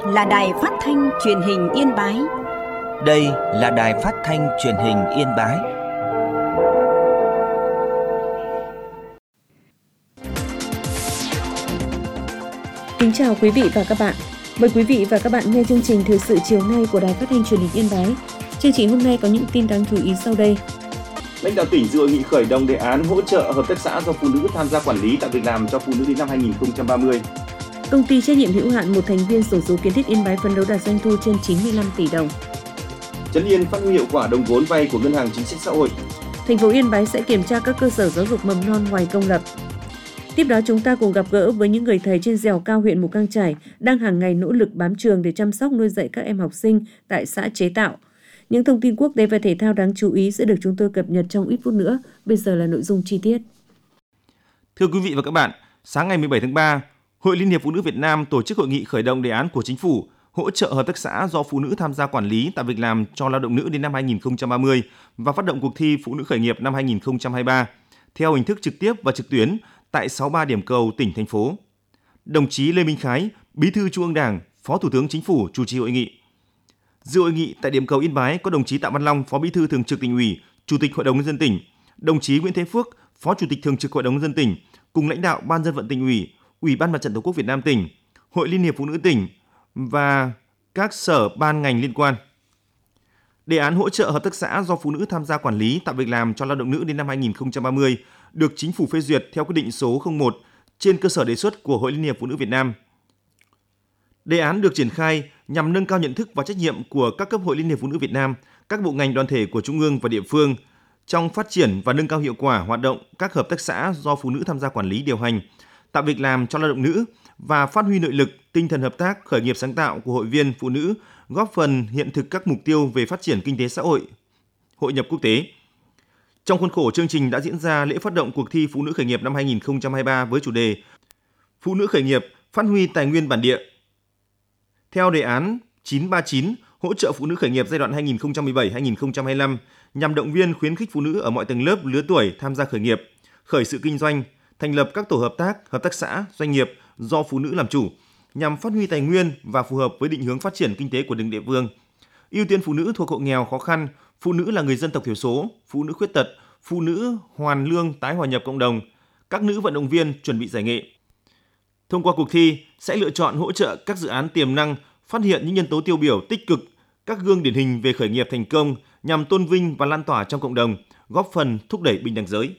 là Đài Phát thanh Truyền hình Yên Bái. Đây là Đài Phát thanh Truyền hình Yên Bái. Kính chào quý vị và các bạn. Mời quý vị và các bạn nghe chương trình thời sự chiều nay của Đài Phát thanh Truyền hình Yên Bái. Chương trình hôm nay có những tin đáng chú ý sau đây. Lãnh đạo tỉnh dự hội nghị khởi động đề án hỗ trợ hợp tác xã do phụ nữ tham gia quản lý tạo việc làm cho phụ nữ đến năm 2030. Công ty trách nhiệm hữu hạn một thành viên xổ số kiến thiết Yên Bái phấn đấu đạt doanh thu trên 95 tỷ đồng. Trấn Yên phát huy hiệu quả đồng vốn vay của Ngân hàng Chính sách Xã hội. Thành phố Yên Bái sẽ kiểm tra các cơ sở giáo dục mầm non ngoài công lập. Tiếp đó chúng ta cùng gặp gỡ với những người thầy trên dẻo cao huyện Mù Cang Chải đang hàng ngày nỗ lực bám trường để chăm sóc nuôi dạy các em học sinh tại xã Chế Tạo. Những thông tin quốc tế và thể thao đáng chú ý sẽ được chúng tôi cập nhật trong ít phút nữa. Bây giờ là nội dung chi tiết. Thưa quý vị và các bạn, sáng ngày 17 tháng 3, Hội Liên hiệp Phụ nữ Việt Nam tổ chức hội nghị khởi động đề án của Chính phủ hỗ trợ hợp tác xã do phụ nữ tham gia quản lý tạo việc làm cho lao động nữ đến năm 2030 và phát động cuộc thi Phụ nữ khởi nghiệp năm 2023 theo hình thức trực tiếp và trực tuyến tại 63 điểm cầu tỉnh, thành phố. Đồng chí Lê Minh Khái, Bí thư Trung ương Đảng, Phó Thủ tướng Chính phủ chủ trì hội nghị. Dự hội nghị tại điểm cầu Yên Bái có đồng chí Tạ Văn Long, Phó Bí thư Thường trực Tỉnh ủy, Chủ tịch Hội đồng nhân dân tỉnh, đồng chí Nguyễn Thế Phước, Phó Chủ tịch Thường trực Hội đồng nhân dân tỉnh, cùng lãnh đạo Ban Dân vận Tỉnh ủy, Ủy ban Mặt trận Tổ quốc Việt Nam tỉnh, Hội Liên hiệp Phụ nữ tỉnh và các sở ban ngành liên quan. Đề án hỗ trợ hợp tác xã do phụ nữ tham gia quản lý tạo việc làm cho lao động nữ đến năm 2030 được Chính phủ phê duyệt theo quyết định số 01 trên cơ sở đề xuất của Hội Liên hiệp Phụ nữ Việt Nam. Đề án được triển khai nhằm nâng cao nhận thức và trách nhiệm của các cấp Hội Liên hiệp Phụ nữ Việt Nam, các bộ ngành đoàn thể của Trung ương và địa phương trong phát triển và nâng cao hiệu quả hoạt động các hợp tác xã do phụ nữ tham gia quản lý điều hành, tạo việc làm cho lao động nữ và phát huy nội lực, tinh thần hợp tác, khởi nghiệp sáng tạo của hội viên phụ nữ, góp phần hiện thực các mục tiêu về phát triển kinh tế xã hội, hội nhập quốc tế. Trong khuôn khổ chương trình đã diễn ra lễ phát động cuộc thi Phụ nữ khởi nghiệp năm 2023 với chủ đề Phụ nữ khởi nghiệp phát huy tài nguyên bản địa. Theo đề án 939 hỗ trợ phụ nữ khởi nghiệp giai đoạn 2017-2025 nhằm động viên khuyến khích phụ nữ ở mọi tầng lớp lứa tuổi tham gia khởi nghiệp, khởi sự kinh doanh, thành lập các tổ hợp tác xã, doanh nghiệp do phụ nữ làm chủ nhằm phát huy tài nguyên và phù hợp với định hướng phát triển kinh tế của từng địa phương. Ưu tiên phụ nữ thuộc hộ nghèo khó khăn, phụ nữ là người dân tộc thiểu số, phụ nữ khuyết tật, phụ nữ hoàn lương tái hòa nhập cộng đồng, các nữ vận động viên chuẩn bị giải nghệ. Thông qua cuộc thi sẽ lựa chọn hỗ trợ các dự án tiềm năng, phát hiện những nhân tố tiêu biểu tích cực, các gương điển hình về khởi nghiệp thành công nhằm tôn vinh và lan tỏa trong cộng đồng, góp phần thúc đẩy bình đẳng giới.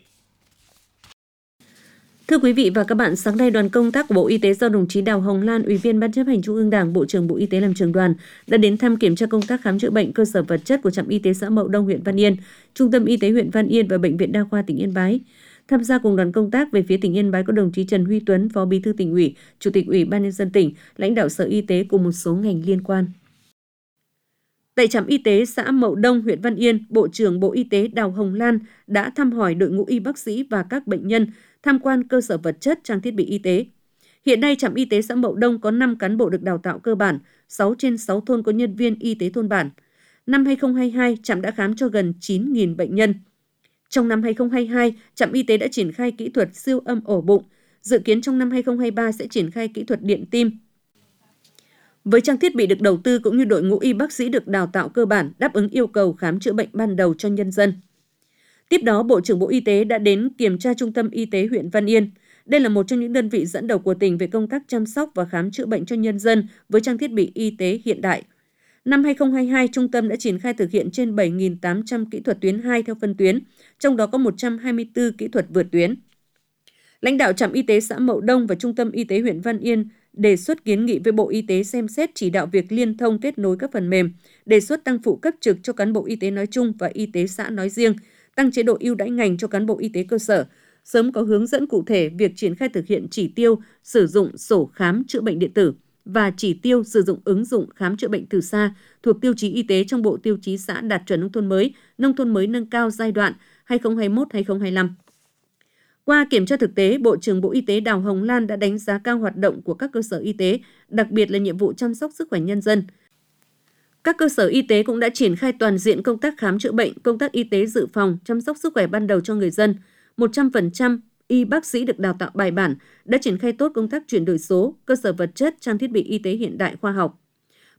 Thưa quý vị và các bạn, sáng nay đoàn công tác của Bộ Y tế do đồng chí Đào Hồng Lan, Ủy viên Ban Chấp hành Trung ương Đảng, Bộ trưởng Bộ Y tế làm trưởng đoàn đã đến thăm kiểm tra công tác khám chữa bệnh, cơ sở vật chất của trạm y tế xã Mậu Đông, huyện Văn Yên, Trung tâm Y tế huyện Văn Yên và Bệnh viện Đa khoa tỉnh Yên Bái. Tham gia cùng đoàn công tác về phía tỉnh Yên Bái có đồng chí Trần Huy Tuấn, Phó Bí thư Tỉnh ủy, Chủ tịch Ủy ban nhân dân tỉnh, lãnh đạo Sở Y tế cùng một số ngành liên quan. Tại trạm y tế xã Mậu Đông, huyện Văn Yên, Bộ trưởng Bộ Y tế Đào Hồng Lan đã thăm hỏi đội ngũ y bác sĩ và các bệnh nhân, tham quan cơ sở vật chất, trang thiết bị y tế. Hiện nay, trạm y tế xã Mậu Đông có 5 cán bộ được đào tạo cơ bản, 6 trên 6 thôn có nhân viên y tế thôn bản. Năm 2022, trạm đã khám cho gần 9.000 bệnh nhân. Trong năm 2022, trạm y tế đã triển khai kỹ thuật siêu âm ổ bụng. Dự kiến trong năm 2023 sẽ triển khai kỹ thuật điện tim. Với trang thiết bị được đầu tư cũng như đội ngũ y bác sĩ được đào tạo cơ bản đáp ứng yêu cầu khám chữa bệnh ban đầu cho nhân dân. Tiếp đó, Bộ trưởng Bộ Y tế đã đến kiểm tra Trung tâm Y tế huyện Văn Yên. Đây là một trong những đơn vị dẫn đầu của tỉnh về công tác chăm sóc và khám chữa bệnh cho nhân dân với trang thiết bị y tế hiện đại. Năm 2022, Trung tâm đã triển khai thực hiện trên 7.800 kỹ thuật tuyến 2 theo phân tuyến, trong đó có 124 kỹ thuật vượt tuyến. Lãnh đạo trạm y tế xã Mậu Đông và Trung tâm Y tế huyện Văn Yên đề xuất kiến nghị với Bộ Y tế xem xét chỉ đạo việc liên thông kết nối các phần mềm, đề xuất tăng phụ cấp trực cho cán bộ y tế nói chung và y tế xã nói riêng, tăng chế độ ưu đãi ngành cho cán bộ y tế cơ sở, sớm có hướng dẫn cụ thể việc triển khai thực hiện chỉ tiêu sử dụng sổ khám chữa bệnh điện tử và chỉ tiêu sử dụng ứng dụng khám chữa bệnh từ xa thuộc tiêu chí y tế trong Bộ Tiêu chí xã đạt chuẩn nông thôn mới nâng cao giai đoạn 2021-2025. Qua kiểm tra thực tế, Bộ trưởng Bộ Y tế Đào Hồng Lan đã đánh giá cao hoạt động của các cơ sở y tế, đặc biệt là nhiệm vụ chăm sóc sức khỏe nhân dân. Các cơ sở y tế cũng đã triển khai toàn diện công tác khám chữa bệnh, công tác y tế dự phòng, chăm sóc sức khỏe ban đầu cho người dân. 100% y bác sĩ được đào tạo bài bản, đã triển khai tốt công tác chuyển đổi số, cơ sở vật chất, trang thiết bị y tế hiện đại khoa học.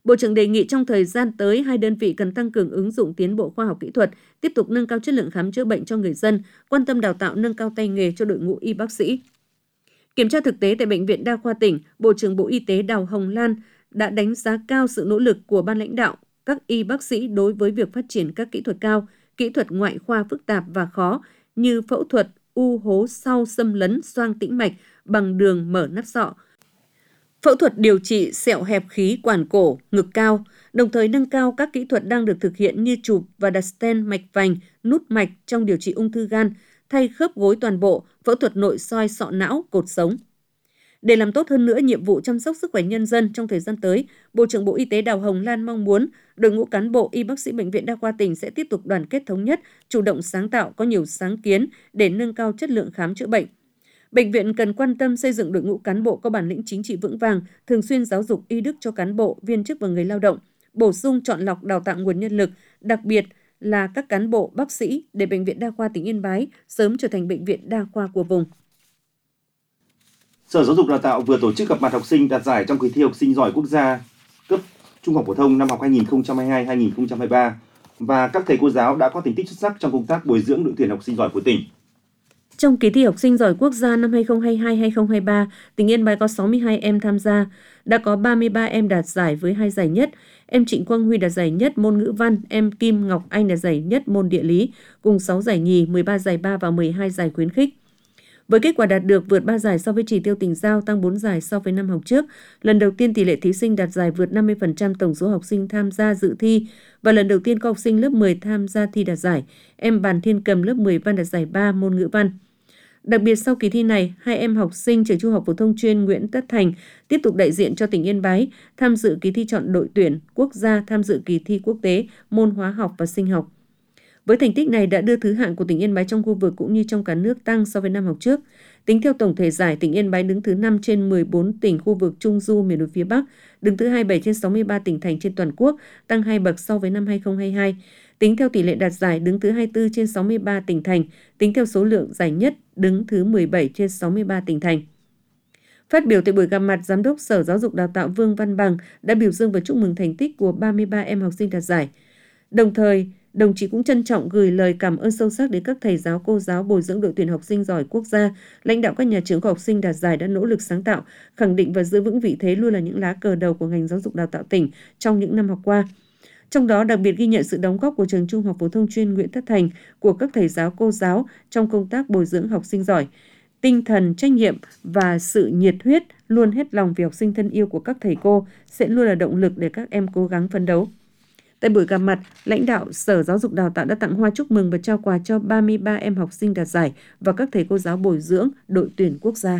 Bộ trưởng đề nghị trong thời gian tới, hai đơn vị cần tăng cường ứng dụng tiến bộ khoa học kỹ thuật, tiếp tục nâng cao chất lượng khám chữa bệnh cho người dân, quan tâm đào tạo nâng cao tay nghề cho đội ngũ y bác sĩ. Kiểm tra thực tế tại Bệnh viện Đa khoa tỉnh, Bộ trưởng Bộ Y tế Đào Hồng Lan đã đánh giá cao sự nỗ lực của ban lãnh đạo, các y bác sĩ đối với việc phát triển các kỹ thuật cao, kỹ thuật ngoại khoa phức tạp và khó như phẫu thuật u hố sau xâm lấn xoang tĩnh mạch bằng đường mở nắp sọ, phẫu thuật điều trị sẹo hẹp khí quản cổ, ngực cao, đồng thời nâng cao các kỹ thuật đang được thực hiện như chụp và đặt stent mạch vành, nút mạch trong điều trị ung thư gan, thay khớp gối toàn bộ, phẫu thuật nội soi sọ não, cột sống. Để làm tốt hơn nữa nhiệm vụ chăm sóc sức khỏe nhân dân trong thời gian tới, Bộ trưởng Bộ Y tế Đào Hồng Lan mong muốn đội ngũ cán bộ y bác sĩ Bệnh viện Đa khoa tỉnh sẽ tiếp tục đoàn kết thống nhất, chủ động sáng tạo, có nhiều sáng kiến để nâng cao chất lượng khám chữa bệnh. Bệnh viện cần quan tâm xây dựng đội ngũ cán bộ có bản lĩnh chính trị vững vàng, thường xuyên giáo dục y đức cho cán bộ, viên chức và người lao động, bổ sung chọn lọc đào tạo nguồn nhân lực, đặc biệt là các cán bộ, bác sĩ để Bệnh viện Đa khoa tỉnh Yên Bái sớm trở thành bệnh viện đa khoa của vùng. Sở Giáo dục Đào tạo vừa tổ chức gặp mặt học sinh đạt giải trong kỳ thi học sinh giỏi quốc gia cấp trung học phổ thông năm học 2022-2023 và các thầy cô giáo đã có thành tích xuất sắc trong công tác bồi dưỡng đội tuyển học sinh giỏi của tỉnh. Trong kỳ thi học sinh giỏi quốc gia năm 2022-2023, tỉnh Yên Bái có 62 em tham gia, đã có 33 em đạt giải với 2 giải nhất. Em Trịnh Quang Huy đạt giải nhất môn ngữ văn, em Kim Ngọc Anh đạt giải nhất môn địa lý, cùng 6 giải nhì, 13 giải ba và 12 giải khuyến khích. Với kết quả đạt được vượt 3 giải so với chỉ tiêu tỉnh giao, tăng 4 giải so với năm học trước, lần đầu tiên tỷ lệ thí sinh đạt giải vượt 50% tổng số học sinh tham gia dự thi và lần đầu tiên có học sinh lớp 10 tham gia thi đạt giải. Em Bàn Thiên Cầm lớp 10 văn đạt giải 3 môn ngữ văn. Đặc biệt sau kỳ thi này, 2 em học sinh trường Trung học phổ thông chuyên Nguyễn Tất Thành tiếp tục đại diện cho tỉnh Yên Bái tham dự kỳ thi chọn đội tuyển quốc gia, tham dự kỳ thi quốc tế môn hóa học và sinh học. Với thành tích này đã đưa thứ hạng của tỉnh Yên Bái trong khu vực cũng như trong cả nước tăng so với năm học trước. Tính theo tổng thể giải, tỉnh Yên Bái đứng thứ 5 trên 14 tỉnh khu vực Trung Du miền núi phía Bắc, đứng thứ 27 trên 63 tỉnh thành trên toàn quốc, tăng 2 bậc so với năm 2022. Tính theo tỷ lệ đạt giải, đứng thứ 24 trên 63 tỉnh thành, tính theo số lượng giải nhất, đứng thứ 17 trên 63 tỉnh thành. Phát biểu tại buổi gặp mặt, Giám đốc Sở Giáo dục Đào tạo Vương Văn Bằng đã biểu dương và chúc mừng thành tích của 33 em học sinh đạt giải. Đồng thời, đồng chí cũng trân trọng gửi lời cảm ơn sâu sắc đến các thầy giáo, cô giáo bồi dưỡng đội tuyển học sinh giỏi quốc gia, lãnh đạo các nhà trường của học sinh đạt giải đã nỗ lực sáng tạo, khẳng định và giữ vững vị thế luôn là những lá cờ đầu của ngành giáo dục đào tạo tỉnh trong những năm học qua. Trong đó đặc biệt ghi nhận sự đóng góp của trường Trung học phổ thông chuyên Nguyễn Tất Thành, của các thầy giáo, cô giáo trong công tác bồi dưỡng học sinh giỏi. Tinh thần trách nhiệm và sự nhiệt huyết luôn hết lòng vì học sinh thân yêu của các thầy cô sẽ luôn là động lực để các em cố gắng phấn đấu. Tại buổi gặp mặt, lãnh đạo Sở Giáo dục Đào tạo đã tặng hoa chúc mừng và trao quà cho 33 em học sinh đạt giải và các thầy cô giáo bồi dưỡng đội tuyển quốc gia.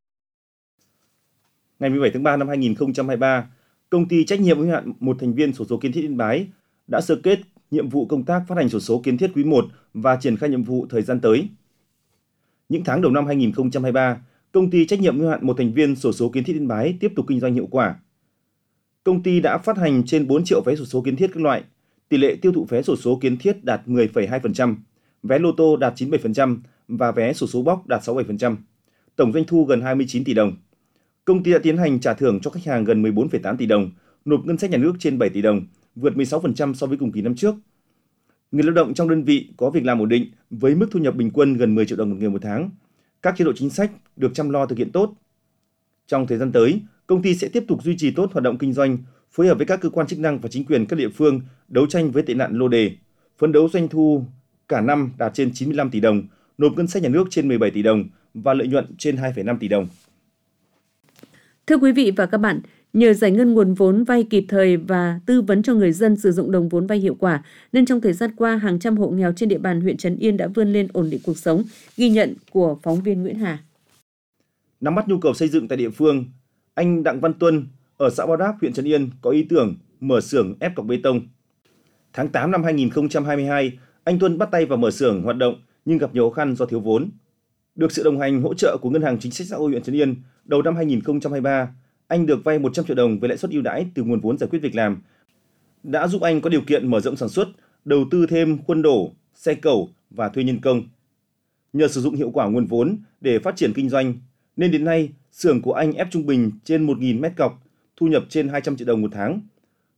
Ngày 17 tháng 3 năm 2023, Công ty trách nhiệm hữu hạn một thành viên xổ số kiến thiết Yên Bái đã sơ kết nhiệm vụ công tác phát hành xổ số kiến thiết quý 1 và triển khai nhiệm vụ thời gian tới. Những tháng đầu năm 2023, Công ty trách nhiệm hữu hạn một thành viên xổ số kiến thiết Yên Bái tiếp tục kinh doanh hiệu quả. Công ty đã phát hành trên 4 triệu vé xổ số kiến thiết các loại, tỷ lệ tiêu thụ vé xổ số kiến thiết đạt 10,2%, vé lô tô đạt 97% và vé xổ số bóc đạt 67%. Tổng doanh thu gần 29 tỷ đồng. Công ty đã tiến hành trả thưởng cho khách hàng gần 14,8 tỷ đồng, nộp ngân sách nhà nước trên 7 tỷ đồng, vượt 16% so với cùng kỳ năm trước. Người lao động trong đơn vị có việc làm ổn định với mức thu nhập bình quân gần 10 triệu đồng một người một tháng. Các chế độ chính sách được chăm lo thực hiện tốt. Trong thời gian tới, công ty sẽ tiếp tục duy trì tốt hoạt động kinh doanh, phối hợp với các cơ quan chức năng và chính quyền các địa phương đấu tranh với tệ nạn lô đề, phấn đấu doanh thu cả năm đạt trên 95 tỷ đồng, nộp ngân sách nhà nước trên 17 tỷ đồng và lợi nhuận trên 2,5 tỷ đồng. Thưa quý vị và các bạn, nhờ giải ngân nguồn vốn vay kịp thời và tư vấn cho người dân sử dụng đồng vốn vay hiệu quả, nên trong thời gian qua, hàng trăm hộ nghèo trên địa bàn huyện Trấn Yên đã vươn lên ổn định cuộc sống, ghi nhận của phóng viên Nguyễn Hà. Nắm bắt nhu cầu xây dựng tại địa phương, anh Đặng Văn Tuân ở xã Bao Đáp, huyện Trấn Yên có ý tưởng mở xưởng ép cọc bê tông. Tháng 8 năm 2022, anh Tuân bắt tay vào mở xưởng hoạt động nhưng gặp nhiều khó khăn do thiếu vốn. Được sự đồng hành hỗ trợ của Ngân hàng Chính sách Xã hội huyện Trấn Yên, đầu năm 2023, anh được vay 100 triệu đồng với lãi suất ưu đãi từ nguồn vốn giải quyết việc làm, đã giúp anh có điều kiện mở rộng sản xuất, đầu tư thêm khuôn đổ, xe cẩu và thuê nhân công. Nhờ sử dụng hiệu quả nguồn vốn để phát triển kinh doanh, nên đến nay xưởng của anh ép trung bình trên 1.000 mét cọc, thu nhập trên 200 triệu đồng một tháng.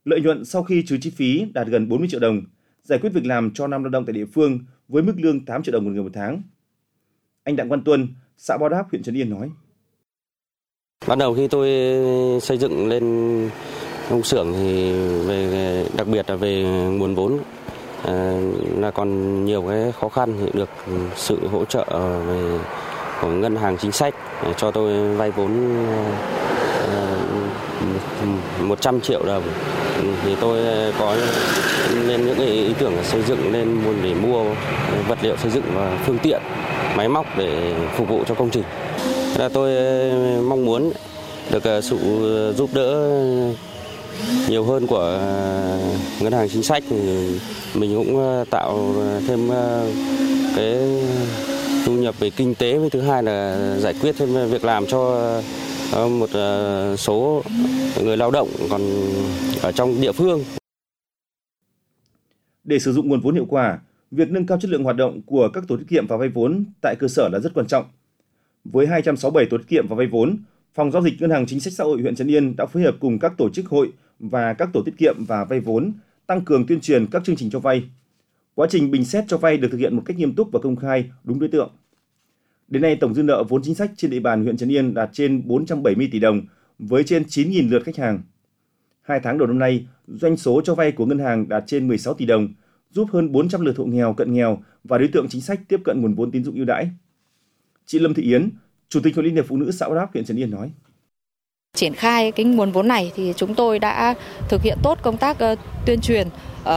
Lợi nhuận sau khi trừ chi phí đạt gần 40 triệu đồng, giải quyết việc làm cho 5 lao động tại địa phương với mức lương 8 triệu đồng một người một tháng. Anh Đặng Văn Tuân, xã Bao Đáp, huyện Trấn Yên nói: Ban đầu khi tôi xây dựng lên công xưởng thì đặc biệt là về nguồn vốn là còn nhiều cái khó khăn, thì được sự hỗ trợ của ngân hàng chính sách cho tôi vay vốn 100 triệu đồng. Thì tôi có lên những ý tưởng xây dựng lên để mua vật liệu xây dựng và phương tiện, máy móc để phục vụ cho công trình. Tôi mong muốn được sự giúp đỡ nhiều hơn của ngân hàng chính sách, thì mình cũng tạo thêm cái thu nhập về kinh tế, với thứ hai là giải quyết thêm việc làm cho một số người lao động còn ở trong địa phương. Để sử dụng nguồn vốn hiệu quả, việc nâng cao chất lượng hoạt động của các tổ tiết kiệm và vay vốn tại cơ sở là rất quan trọng. Với 267 tổ tiết kiệm và vay vốn, Phòng Giao dịch Ngân hàng Chính sách Xã hội huyện Trấn Yên đã phối hợp cùng các tổ chức hội và các tổ tiết kiệm và vay vốn tăng cường tuyên truyền các chương trình cho vay. Quá trình bình xét cho vay được thực hiện một cách nghiêm túc và công khai, đúng đối tượng. Đến nay, tổng dư nợ vốn chính sách trên địa bàn huyện Trấn Yên đạt trên 470 tỷ đồng với trên 9.000 lượt khách hàng. 2 tháng đầu năm nay, doanh số cho vay của ngân hàng đạt trên 16 tỷ đồng, giúp hơn 400 lượt hộ nghèo, cận nghèo và đối tượng chính sách tiếp cận nguồn vốn tín dụng ưu đãi. Chị Lâm Thị Yến, Chủ tịch Hội Liên hiệp Phụ nữ xã Bao Đáp, huyện Trấn Yên nói: Triển khai cái nguồn vốn này thì chúng tôi đã thực hiện tốt công tác tuyên truyền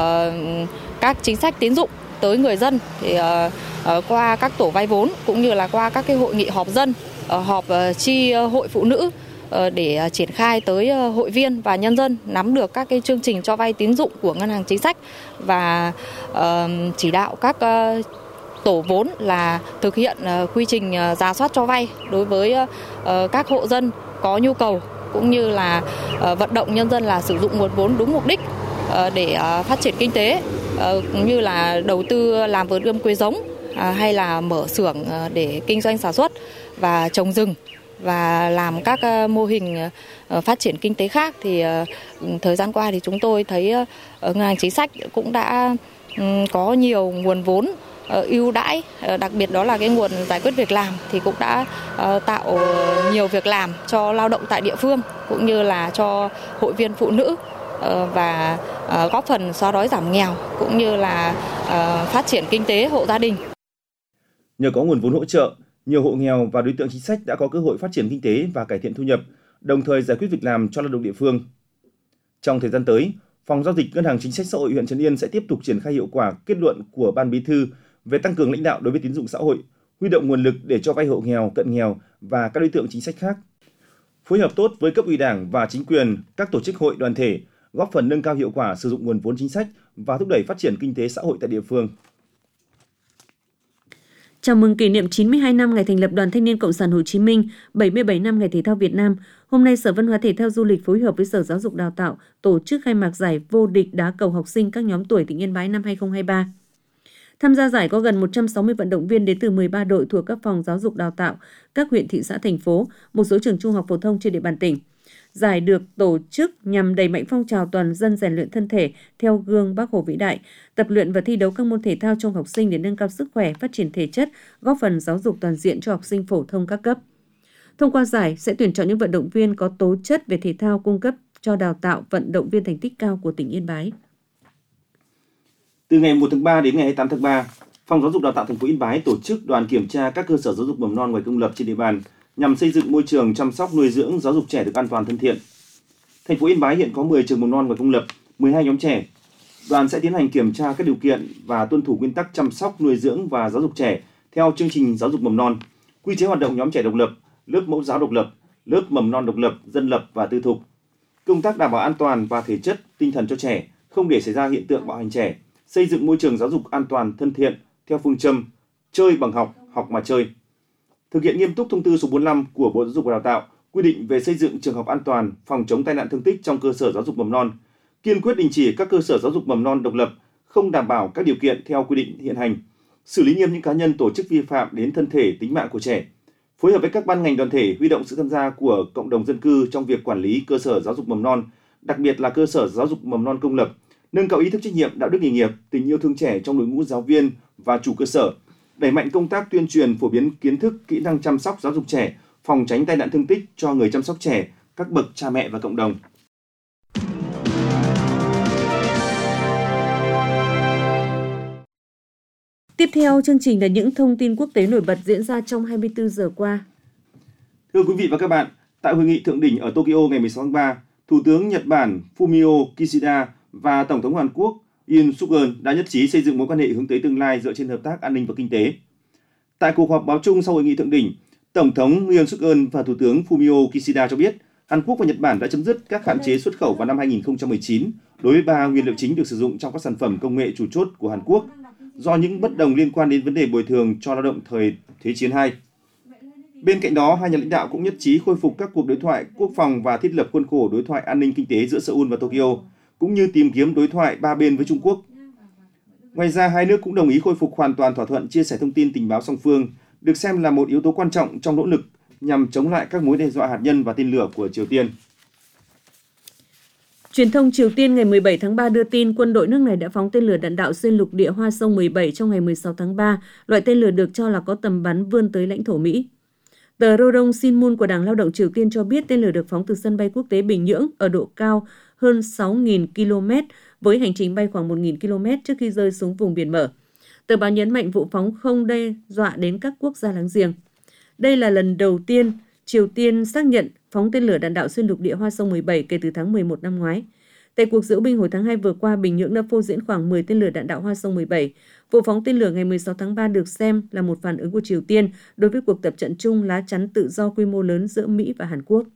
các chính sách tín dụng tới người dân, thì qua các tổ vay vốn cũng như là qua các cái hội nghị họp dân, họp chi hội phụ nữ để triển khai tới hội viên và nhân dân nắm được các cái chương trình cho vay tín dụng của ngân hàng chính sách, và chỉ đạo các tổ vốn là thực hiện quy trình rà soát cho vay đối với các hộ dân có nhu cầu, cũng như là vận động nhân dân là sử dụng nguồn vốn đúng mục đích để phát triển kinh tế, cũng như là đầu tư làm vườn ươm quế giống, hay là mở xưởng để kinh doanh sản xuất và trồng rừng và làm các mô hình phát triển kinh tế khác. Thì thời gian qua thì chúng tôi thấy ngân hàng chính sách cũng đã có nhiều nguồn vốn ưu đãi, đặc biệt đó là cái nguồn giải quyết việc làm, thì cũng đã tạo nhiều việc làm cho lao động tại địa phương cũng như là cho hội viên phụ nữ, và góp phần xóa đói giảm nghèo cũng như là phát triển kinh tế hộ gia đình. Nhờ có nguồn vốn hỗ trợ, nhiều hộ nghèo và đối tượng chính sách đã có cơ hội phát triển kinh tế và cải thiện thu nhập, đồng thời giải quyết việc làm cho lao động địa phương. Trong thời gian tới, Phòng Giao dịch Ngân hàng Chính sách Xã hội huyện Trấn Yên sẽ tiếp tục triển khai hiệu quả kết luận của Ban Bí thư về tăng cường lãnh đạo đối với tín dụng xã hội, huy động nguồn lực để cho vay hộ nghèo, cận nghèo và các đối tượng chính sách khác. Phối hợp tốt với cấp ủy Đảng và chính quyền, các tổ chức hội đoàn thể, góp phần nâng cao hiệu quả sử dụng nguồn vốn chính sách và thúc đẩy phát triển kinh tế xã hội tại địa phương. Chào mừng kỷ niệm 92 năm ngày thành lập Đoàn Thanh niên Cộng sản Hồ Chí Minh, 77 năm ngày Thể thao Việt Nam. Hôm nay, Sở Văn hóa Thể thao Du lịch phối hợp với Sở Giáo dục Đào tạo tổ chức khai mạc giải vô địch đá cầu học sinh các nhóm tuổi tỉnh Yên Bái năm 2023. Tham gia giải có gần 160 vận động viên đến từ 13 đội thuộc các phòng giáo dục đào tạo, các huyện, thị xã, thành phố, một số trường trung học phổ thông trên địa bàn tỉnh. Giải được tổ chức nhằm đẩy mạnh phong trào toàn dân rèn luyện thân thể theo gương Bác Hồ vĩ đại, tập luyện và thi đấu các môn thể thao trong học sinh để nâng cao sức khỏe, phát triển thể chất, góp phần giáo dục toàn diện cho học sinh phổ thông các cấp. Thông qua giải sẽ tuyển chọn những vận động viên có tố chất về thể thao cung cấp cho đào tạo vận động viên thành tích cao của tỉnh Yên Bái. Từ ngày 1 tháng 3 đến ngày 28 tháng 3, Phòng Giáo dục Đào tạo thành phố Yên Bái tổ chức đoàn kiểm tra các cơ sở giáo dục mầm non ngoài công lập trên địa bàn nhằm xây dựng môi trường chăm sóc nuôi dưỡng giáo dục trẻ được an toàn thân thiện. Thành phố Yên Bái hiện có 10 trường mầm non ngoài công lập, 12 nhóm trẻ. Đoàn sẽ tiến hành kiểm tra các điều kiện và tuân thủ nguyên tắc chăm sóc nuôi dưỡng và giáo dục trẻ theo chương trình giáo dục mầm non, quy chế hoạt động nhóm trẻ độc lập, lớp mẫu giáo độc lập, lớp mầm non độc lập, dân lập và tư thục. Công tác đảm bảo an toàn và thể chất, tinh thần cho trẻ, không để xảy ra hiện tượng bạo hành trẻ, xây dựng môi trường giáo dục an toàn thân thiện theo phương châm chơi bằng học, học mà chơi. Thực hiện nghiêm túc thông tư số 45 của Bộ Giáo dục và Đào tạo quy định về xây dựng trường học an toàn, phòng chống tai nạn thương tích trong cơ sở giáo dục mầm non, kiên quyết đình chỉ các cơ sở giáo dục mầm non độc lập không đảm bảo các điều kiện theo quy định hiện hành, xử lý nghiêm những cá nhân tổ chức vi phạm đến thân thể, tính mạng của trẻ, phối hợp với các ban ngành đoàn thể huy động sự tham gia của cộng đồng dân cư trong việc quản lý cơ sở giáo dục mầm non đặc biệt là cơ sở giáo dục mầm non công lập, nâng cao ý thức trách nhiệm, đạo đức nghề nghiệp, tình yêu thương trẻ trong đội ngũ giáo viên và chủ cơ sở, đẩy mạnh công tác tuyên truyền phổ biến kiến thức, kỹ năng chăm sóc giáo dục trẻ, phòng tránh tai nạn thương tích cho người chăm sóc trẻ, các bậc cha mẹ và cộng đồng. Tiếp theo chương trình là những thông tin quốc tế nổi bật diễn ra trong 24 giờ qua. Thưa quý vị và các bạn, tại hội nghị thượng đỉnh ở Tokyo ngày 16 tháng 3, Thủ tướng Nhật Bản Fumio Kishida và Tổng thống Hàn Quốc Yoon suk yeol đã nhất trí xây dựng mối quan hệ hướng tới tương lai dựa trên hợp tác an ninh và kinh tế. Tại cuộc họp báo chung sau hội nghị thượng đỉnh, Tổng thống Yoon suk yeol và Thủ tướng Fumio Kishida cho biết Hàn Quốc và Nhật Bản đã chấm dứt các hạn chế xuất khẩu vào năm 2019 đối với 3 nguyên liệu chính được sử dụng trong các sản phẩm công nghệ chủ chốt của Hàn Quốc do những bất đồng liên quan đến vấn đề bồi thường cho lao động thời Thế chiến II. Bên cạnh đó, hai nhà lãnh đạo cũng nhất trí khôi phục các cuộc đối thoại quốc phòng và thiết lập khuôn khổ đối thoại an ninh kinh tế giữa Seoul và Tokyo, cũng như tìm kiếm đối thoại ba bên với Trung Quốc. Ngoài ra, hai nước cũng đồng ý khôi phục hoàn toàn thỏa thuận chia sẻ thông tin tình báo song phương, được xem là một yếu tố quan trọng trong nỗ lực nhằm chống lại các mối đe dọa hạt nhân và tên lửa của Triều Tiên. Truyền thông Triều Tiên ngày 17 tháng 3 đưa tin quân đội nước này đã phóng tên lửa đạn đạo xuyên lục địa Hwasong 17 trong ngày 16 tháng 3, loại tên lửa được cho là có tầm bắn vươn tới lãnh thổ Mỹ. Tờ Rodong Sinmun của Đảng Lao động Triều Tiên cho biết tên lửa được phóng từ sân bay quốc tế Bình Nhưỡng ở độ cao hơn 6.000 km với hành trình bay khoảng 1.000 km trước khi rơi xuống vùng biển mở. Tờ báo nhấn mạnh vụ phóng không đe dọa đến các quốc gia láng giềng. Đây là lần đầu tiên Triều Tiên xác nhận phóng tên lửa đạn đạo xuyên lục địa Hwasong 17 kể từ tháng 11 năm ngoái. Tại cuộc diễu binh hồi tháng 2 vừa qua, Bình Nhưỡng đã phô diễn khoảng 10 tên lửa đạn đạo Hwasong 17. Vụ phóng tên lửa ngày 16 tháng 3 được xem là một phản ứng của Triều Tiên đối với cuộc tập trận chung lá chắn tự do quy mô lớn giữa Mỹ và Hàn Quốc.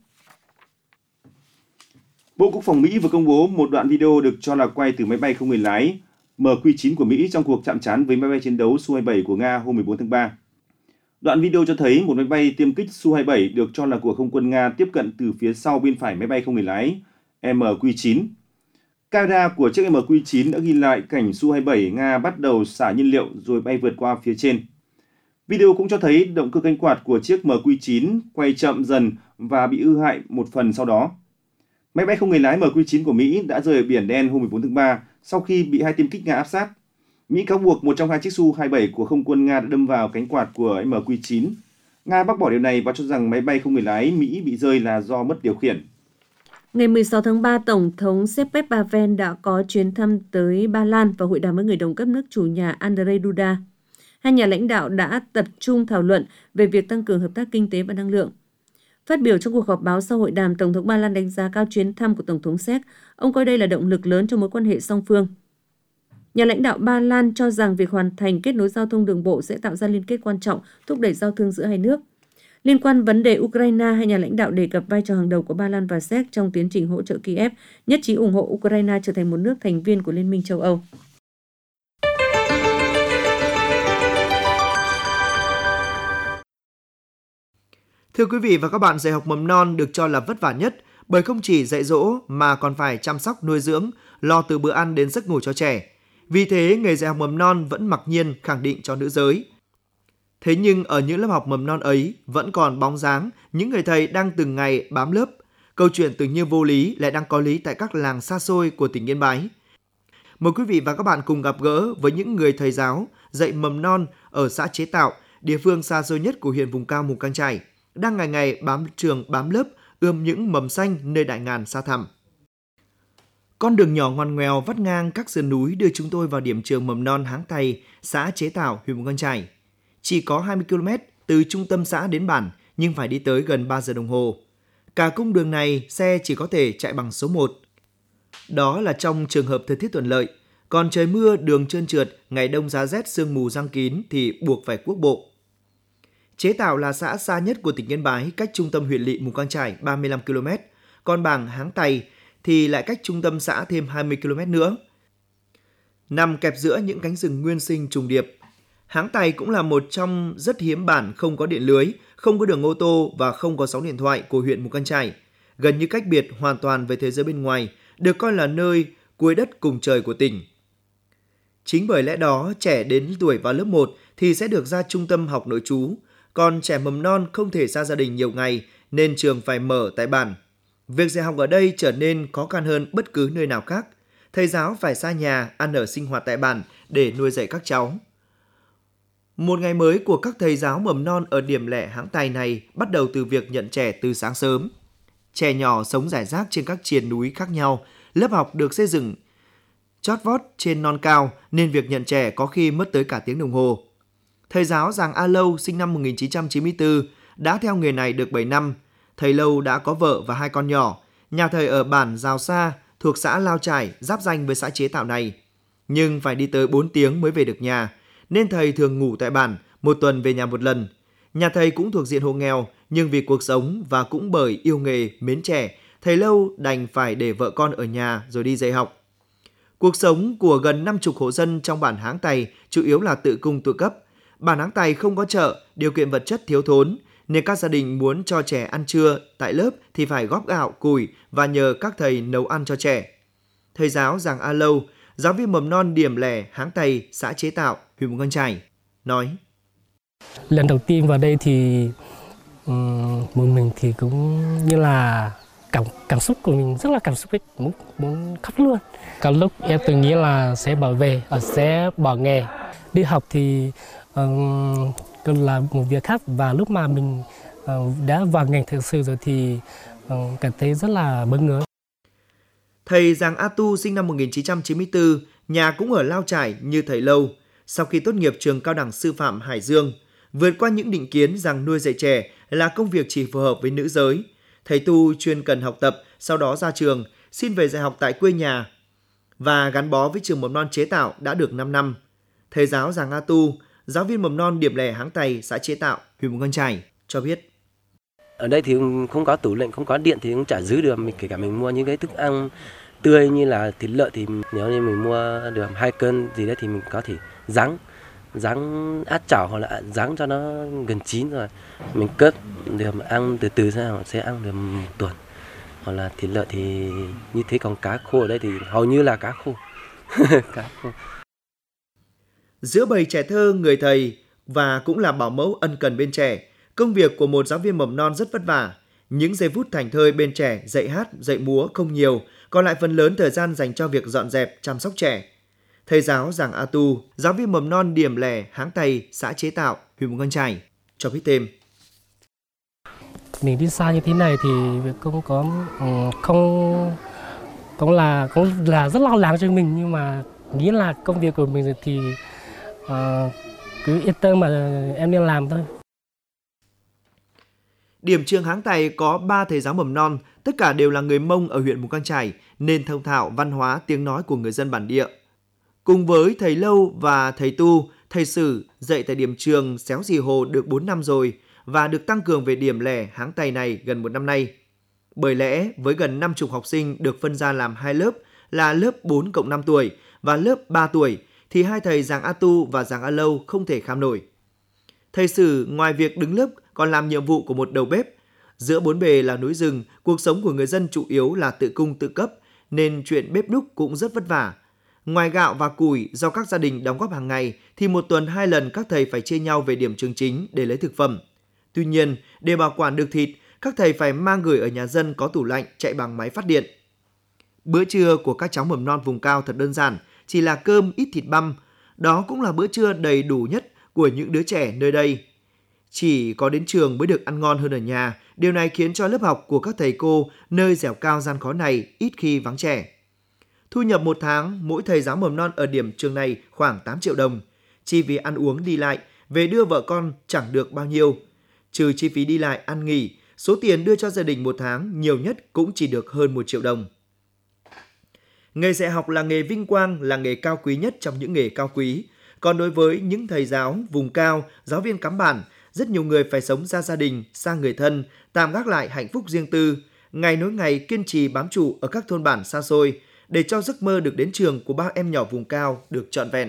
Bộ Quốc phòng Mỹ vừa công bố một đoạn video được cho là quay từ máy bay không người lái MQ-9 của Mỹ trong cuộc chạm trán với máy bay chiến đấu Su-27 của Nga hôm 14 tháng 3. Đoạn video cho thấy một máy bay tiêm kích Su-27 được cho là của không quân Nga tiếp cận từ phía sau bên phải máy bay không người lái MQ-9. Camera của chiếc MQ-9 đã ghi lại cảnh Su-27 Nga bắt đầu xả nhiên liệu rồi bay vượt qua phía trên. Video cũng cho thấy động cơ cánh quạt của chiếc MQ-9 quay chậm dần và bị hư hại một phần sau đó. Máy bay không người lái MQ-9 của Mỹ đã rời Biển Đen hôm 14 tháng 3 sau khi bị hai tiêm kích Nga áp sát. Mỹ cáo buộc một trong hai chiếc Su-27 của không quân Nga đã đâm vào cánh quạt của MQ-9. Nga bác bỏ điều này và cho rằng máy bay không người lái Mỹ bị rơi là do mất điều khiển. Ngày 16 tháng 3, Tổng thống Recep Pavel đã có chuyến thăm tới Ba Lan và hội đàm với người đồng cấp nước chủ nhà Andrzej Duda. Hai nhà lãnh đạo đã tập trung thảo luận về việc tăng cường hợp tác kinh tế và năng lượng. Phát biểu trong cuộc họp báo sau hội đàm, Tổng thống Ba Lan đánh giá cao chuyến thăm của Tổng thống Séc. Ông coi đây là động lực lớn cho mối quan hệ song phương. Nhà lãnh đạo Ba Lan cho rằng việc hoàn thành kết nối giao thông đường bộ sẽ tạo ra liên kết quan trọng, thúc đẩy giao thương giữa hai nước. Liên quan vấn đề Ukraine, hai nhà lãnh đạo đề cập vai trò hàng đầu của Ba Lan và Séc trong tiến trình hỗ trợ Kiev, nhất trí ủng hộ Ukraine trở thành một nước thành viên của Liên minh châu Âu. Thưa quý vị và các bạn, dạy học mầm non được cho là vất vả nhất bởi không chỉ dạy dỗ mà còn phải chăm sóc nuôi dưỡng, lo từ bữa ăn đến giấc ngủ cho trẻ. Vì thế, nghề dạy học mầm non vẫn mặc nhiên khẳng định cho nữ giới. Thế nhưng ở những lớp học mầm non ấy vẫn còn bóng dáng những người thầy đang từng ngày bám lớp. Câu chuyện tưởng như vô lý lại đang có lý tại các làng xa xôi của tỉnh Yên Bái. Mời quý vị và các bạn cùng gặp gỡ với những người thầy giáo dạy mầm non ở xã Chế Tạo, địa phương xa xôi nhất của huyện vùng cao Mù Cang Chải, đang ngày ngày bám trường bám lớp, ươm những mầm xanh nơi đại ngàn xa thẳm. Con đường nhỏ ngoằn ngoèo vắt ngang các sườn núi đưa chúng tôi vào điểm trường mầm non Háng Tày, xã Chế Tạo, huyện Mù Cang Chải. Chỉ có 20 km từ trung tâm xã đến bản, nhưng phải đi tới gần 3 giờ đồng hồ. Cả cung đường này, xe chỉ có thể chạy bằng số 1. Đó là trong trường hợp thời tiết thuận lợi. Còn trời mưa, đường trơn trượt, ngày đông giá rét sương mù giăng kín thì buộc phải cuốc bộ. Chế Tạo là xã xa nhất của tỉnh Yên Bái, cách trung tâm huyện lỵ Mù Cang Chải 35 km. Còn bản Háng Tày thì lại cách trung tâm xã thêm 20 km nữa. Nằm kẹp giữa những cánh rừng nguyên sinh trùng điệp, Háng Tày cũng là một trong rất hiếm bản không có điện lưới, không có đường ô tô và không có sóng điện thoại của huyện Mù Cang Chải. Gần như cách biệt hoàn toàn với thế giới bên ngoài, được coi là nơi cuối đất cùng trời của tỉnh. Chính bởi lẽ đó, trẻ đến tuổi vào lớp 1 thì sẽ được ra trung tâm học nội trú, còn trẻ mầm non không thể xa gia đình nhiều ngày nên trường phải mở tại bản. Việc dạy học ở đây trở nên khó khăn hơn bất cứ nơi nào khác. Thầy giáo phải xa nhà, ăn ở sinh hoạt tại bản để nuôi dạy các cháu. Một ngày mới của các thầy giáo mầm non ở điểm lẻ Háng Tài này bắt đầu từ việc nhận trẻ từ sáng sớm. Trẻ nhỏ sống rải rác trên các triền núi khác nhau, lớp học được xây dựng chót vót trên non cao nên việc nhận trẻ có khi mất tới cả tiếng đồng hồ. Thầy giáo Giàng A Lâu sinh năm 1994 đã theo nghề này được 7 năm. Thầy Lâu đã có vợ và 2 con nhỏ. Nhà thầy ở bản Giào Sa thuộc xã Lao Trải giáp ranh với xã Chế Tạo này. Nhưng phải đi tới 4 tiếng mới về được nhà, nên thầy thường ngủ tại bản, một tuần về nhà một lần. Nhà thầy cũng thuộc diện hộ nghèo, nhưng vì cuộc sống và cũng bởi yêu nghề, mến trẻ, thầy Lâu đành phải để vợ con ở nhà rồi đi dạy học. Cuộc sống của gần 50 hộ dân trong bản Háng Tài chủ yếu là tự cung tự cấp. Bản Háng Tài không có chợ, điều kiện vật chất thiếu thốn, nên các gia đình muốn cho trẻ ăn trưa tại lớp thì phải góp gạo, củi và nhờ các thầy nấu ăn cho trẻ. Thầy giáo Giàng A Lâu, giáo viên mầm non điểm lẻ Háng Tài, xã Chế Tạo, huyện Mù Căng Chải, nói: Lần đầu tiên vào đây thì một mình thì cũng như là cảm xúc của mình rất là cảm xúc ấy, muốn khóc luôn. Có lúc em từng nghĩ là sẽ bỏ về, sẽ bỏ nghề. Đi học thì còn là một việc khác, và lúc mà mình đã vào ngành thực sự rồi thì cảm thấy rất là bất ngờ. Thầy Giàng A Tu sinh năm 1994, nhà cũng ở Lao Trải như thầy Lâu. Sau khi tốt nghiệp trường cao đẳng sư phạm Hải Dương, vượt qua những định kiến rằng nuôi dạy trẻ là công việc chỉ phù hợp với nữ giới, thầy Tu chuyên cần học tập, sau đó ra trường, xin về dạy học tại quê nhà và gắn bó với trường mầm non Chế Tạo đã được 5 năm. Thầy giáo Giàng A Tu, giáo viên mầm non điểm lẻ Háng Tài, xã Chế Tạo, huyện Mù Căng Chải cho biết: Ở đây thì không có tủ lạnh, không có điện thì cũng chả giữ được. Kể cả mình mua những cái thức ăn tươi như là thịt lợn thì nếu như mình mua được 2 cân gì đấy thì mình có thể ráng át chảo hoặc là ráng cho nó gần chín rồi mình cất được ăn từ từ ra, sẽ ăn được 1 tuần. Hoặc là thịt lợn thì như thế, còn cá khô ở đây thì hầu như là cá khô. Cá khô. Giữa bầy trẻ thơ, người thầy và cũng là bảo mẫu ân cần bên trẻ, công việc của một giáo viên mầm non rất vất vả. Những giây phút thảnh thơi bên trẻ dạy hát, dạy múa không nhiều, còn lại phần lớn thời gian dành cho việc dọn dẹp, chăm sóc trẻ. Thầy giáo Giàng A Tu, giáo viên mầm non điểm lẻ Háng Tài, xã Chế Tạo, huyện Mù Căng Chải cho biết thêm: Mình đi xa như thế này thì cũng là rất lo lắng cho mình, nhưng mà nghĩ là công việc của mình thì cứ yên tâm mà em nên làm thôi. Điểm trường Háng Tài có 3 thầy giáo mầm non, tất cả đều là người Mông ở huyện Mù Căng Chải nên thông thạo văn hóa tiếng nói của người dân bản địa. Cùng với thầy Lâu và thầy Tu, thầy Sử dạy tại điểm trường Xéo Dì Hồ được 4 năm rồi và được tăng cường về điểm lẻ Háng Tài này gần 1 năm nay. Bởi lẽ với gần 50 học sinh được phân ra làm 2 lớp là lớp 4+5 tuổi và lớp 3 tuổi thì 2 thầy Giàng A Tu và Giàng A Lâu không thể kham nổi. Thầy Sử ngoài việc đứng lớp còn làm nhiệm vụ của một đầu bếp. Giữa 4 bề là núi rừng, cuộc sống của người dân chủ yếu là tự cung tự cấp nên chuyện bếp núc cũng rất vất vả. Ngoài gạo và củi do các gia đình đóng góp hàng ngày thì 1 tuần 2 lần các thầy phải chia nhau về điểm trường chính để lấy thực phẩm. Tuy nhiên, để bảo quản được thịt, các thầy phải mang gửi ở nhà dân có tủ lạnh chạy bằng máy phát điện. Bữa trưa của các cháu mầm non vùng cao thật đơn giản, chỉ là cơm ít thịt băm. Đó cũng là bữa trưa đầy đủ nhất của những đứa trẻ nơi đây. Chỉ có đến trường mới được ăn ngon hơn ở nhà, điều này khiến cho lớp học của các thầy cô nơi dẻo cao gian khó này ít khi vắng trẻ. Thu nhập 1 tháng, mỗi thầy giáo mầm non ở điểm trường này khoảng 8 triệu đồng. Chi phí ăn uống đi lại, về đưa vợ con chẳng được bao nhiêu. Trừ chi phí đi lại, ăn nghỉ, số tiền đưa cho gia đình 1 tháng nhiều nhất cũng chỉ được hơn 1 triệu đồng. Nghề dạy học là nghề vinh quang, là nghề cao quý nhất trong những nghề cao quý. Còn đối với những thầy giáo vùng cao, giáo viên cắm bản, rất nhiều người phải sống xa gia đình, xa người thân, tạm gác lại hạnh phúc riêng tư, ngày nối ngày kiên trì bám trụ ở các thôn bản xa xôi để cho giấc mơ được đến trường của ba em nhỏ vùng cao được trọn vẹn.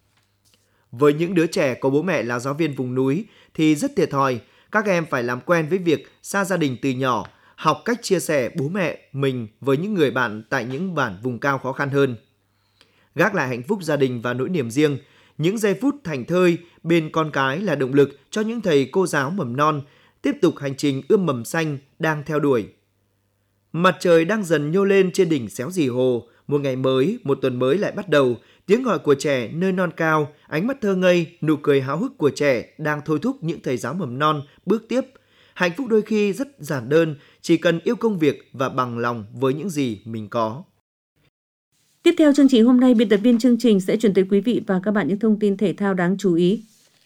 Với những đứa trẻ có bố mẹ là giáo viên vùng núi thì rất thiệt thòi, các em phải làm quen với việc xa gia đình từ nhỏ, học cách chia sẻ bố mẹ mình với những người bạn tại những bản vùng cao khó khăn hơn. Gác lại hạnh phúc gia đình và nỗi niềm riêng, những giây phút thảnh thơi bên con cái là động lực cho những thầy cô giáo mầm non tiếp tục hành trình ươm mầm xanh đang theo đuổi. Mặt trời đang dần nhô lên trên đỉnh Xéo Dì Hồ, một ngày mới, một tuần mới lại bắt đầu. Tiếng gọi của trẻ nơi non cao, ánh mắt thơ ngây, nụ cười háo hức của trẻ đang thôi thúc những thầy giáo mầm non bước tiếp. Hạnh phúc đôi khi rất giản đơn, chỉ cần yêu công việc và bằng lòng với những gì mình có. Tiếp theo chương trình hôm nay, biên tập viên chương trình sẽ chuyển tới quý vị và các bạn những thông tin thể thao đáng chú ý.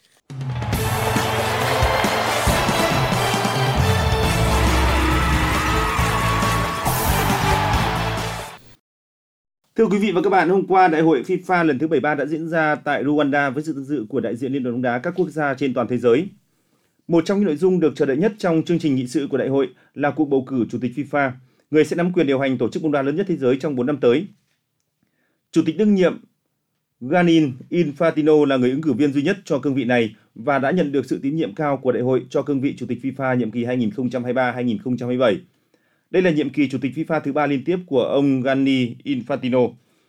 Thưa quý vị và các bạn, hôm qua Đại hội FIFA lần thứ 73 đã diễn ra tại Rwanda với sự tham dự của đại diện Liên đoàn bóng đá các quốc gia trên toàn thế giới. Một trong những nội dung được chờ đợi nhất trong chương trình nghị sự của đại hội là cuộc bầu cử Chủ tịch FIFA, người sẽ nắm quyền điều hành tổ chức bóng đá lớn nhất thế giới trong 4 năm tới. Chủ tịch đương nhiệm Gianni Infantino là người ứng cử viên duy nhất cho cương vị này và đã nhận được sự tín nhiệm cao của đại hội cho cương vị Chủ tịch FIFA nhiệm kỳ 2023-2027. Đây là nhiệm kỳ Chủ tịch FIFA thứ 3 liên tiếp của ông Gianni Infantino.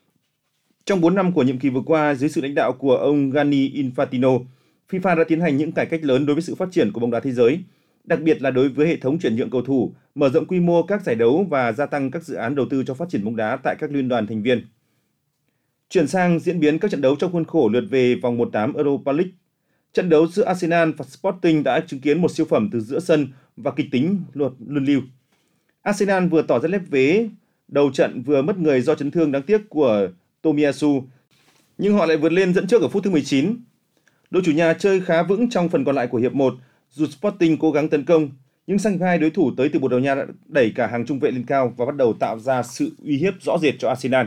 Trong 4 năm của nhiệm kỳ vừa qua, dưới sự lãnh đạo của ông Gianni Infantino, FIFA đã tiến hành những cải cách lớn đối với sự phát triển của bóng đá thế giới, đặc biệt là đối với hệ thống chuyển nhượng cầu thủ, mở rộng quy mô các giải đấu và gia tăng các dự án đầu tư cho phát triển bóng đá tại các liên đoàn thành viên. Chuyển sang diễn biến các trận đấu trong khuôn khổ lượt về vòng 1/8 Europa League. Trận đấu giữa Arsenal và Sporting đã chứng kiến một siêu phẩm từ giữa sân và kịch tính luân lưu. Arsenal vừa tỏ ra lép vế đầu trận vừa mất người do chấn thương đáng tiếc của Tomiyasu, nhưng họ lại vượt lên dẫn trước ở phút thứ 19. Đội chủ nhà chơi khá vững trong phần còn lại của hiệp 1, dù Sporting cố gắng tấn công, nhưng sang hiệp 2 đối thủ tới từ Bồ Đào Nha đã đẩy cả hàng trung vệ lên cao và bắt đầu tạo ra sự uy hiếp rõ rệt cho Arsenal.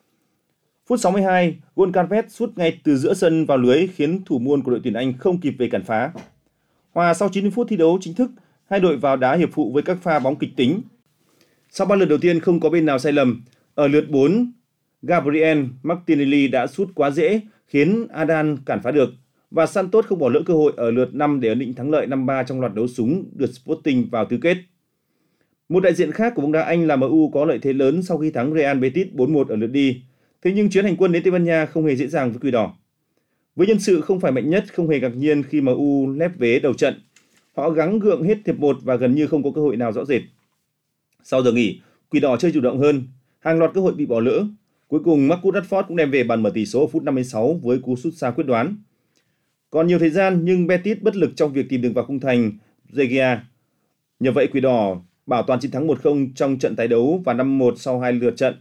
Phút 62, Goncalves sút ngay từ giữa sân vào lưới khiến thủ môn của đội tuyển Anh không kịp về cản phá. Hòa sau 90 phút thi đấu chính thức, hai đội vào đá hiệp phụ với các pha bóng kịch tính. Sau 3 lượt đầu tiên không có bên nào sai lầm, ở lượt 4, Gabriel Martinelli đã sút quá dễ khiến Adan cản phá được và Santos không bỏ lỡ cơ hội ở lượt 5 để ấn định thắng lợi 5-3 trong loạt đấu súng đưa Sporting vào tứ kết. Một đại diện khác của bóng đá Anh là MU có lợi thế lớn sau khi thắng Real Betis 4-1 ở lượt đi. Thế nhưng chuyến hành quân đến Tây Ban Nha không hề dễ dàng với Quỷ Đỏ. Với nhân sự không phải mạnh nhất, không hề ngạc nhiên khi MU lép vế đầu trận. Họ gắng gượng hết hiệp 1 và gần như không có cơ hội nào rõ rệt. Sau giờ nghỉ, Quỷ Đỏ chơi chủ động hơn, hàng loạt cơ hội bị bỏ lỡ. Cuối cùng Marcus Rashford cũng đem về bàn mở tỷ số ở phút 56 với cú sút xa quyết đoán. Còn nhiều thời gian nhưng Betis bất lực trong việc tìm đường vào khung thành De Gea. Nhờ vậy Quỷ Đỏ bảo toàn chiến thắng 1-0 trong trận tái đấu và 5-1 sau 2 lượt trận.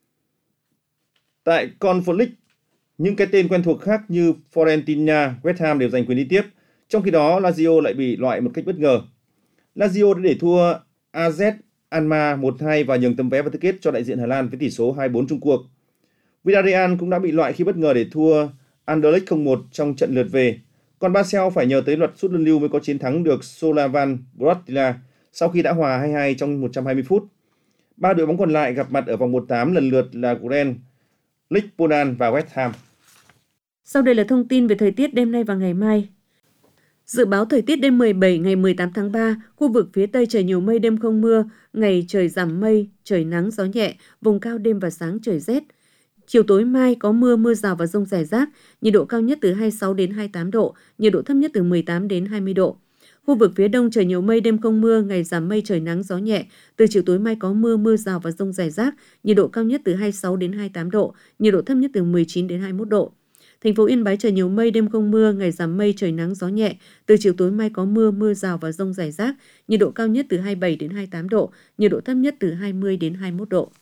Tại Conference League, những cái tên quen thuộc khác như Fiorentina, West Ham đều giành quyền đi tiếp. Trong khi đó, Lazio lại bị loại một cách bất ngờ. Lazio đã để thua AZ Alkmaar 1-2 và nhường tấm vé vào tứ kết cho đại diện Hà Lan với tỷ số 2-4 chung cuộc. Villarreal cũng đã bị loại khi bất ngờ để thua Anderlecht 0-1 trong trận lượt về. Còn Barcelona phải nhờ tới luật sút luân lưu mới có chiến thắng được Slovan Bratislava sau khi đã hòa 2-2 trong 120 phút. 3 đội bóng còn lại gặp mặt ở vòng 1/8 lần lượt là Rennes, Lech Poznan và West Ham. Sau đây là thông tin về thời tiết đêm nay và ngày mai. Dự báo thời tiết đêm 17 ngày 18 tháng 3, khu vực phía Tây trời nhiều mây đêm không mưa, ngày trời giảm mây, trời nắng gió nhẹ, vùng cao đêm và sáng trời rét. Chiều tối mai có mưa rào và dông rải rác, nhiệt độ cao nhất từ 26 đến 28 độ, nhiệt độ thấp nhất từ 18 đến 20 độ. Khu vực phía Đông trời nhiều mây đêm không mưa, ngày giảm mây trời nắng gió nhẹ, từ chiều tối mai có mưa rào và dông rải rác, nhiệt độ cao nhất từ 26 đến 28 độ, nhiệt độ thấp nhất từ 19 đến 21 độ. Thành phố Yên Bái trời nhiều mây đêm không mưa, ngày giảm mây trời nắng gió nhẹ, từ chiều tối mai có mưa rào và dông rải rác, nhiệt độ cao nhất từ 27 đến 28 độ, nhiệt độ thấp nhất từ 20 đến 21 độ.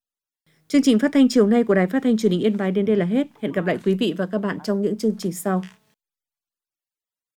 Chương trình phát thanh chiều nay của Đài Phát thanh Truyền hình Yên Bái đến đây là hết. Hẹn gặp lại quý vị và các bạn trong những chương trình sau.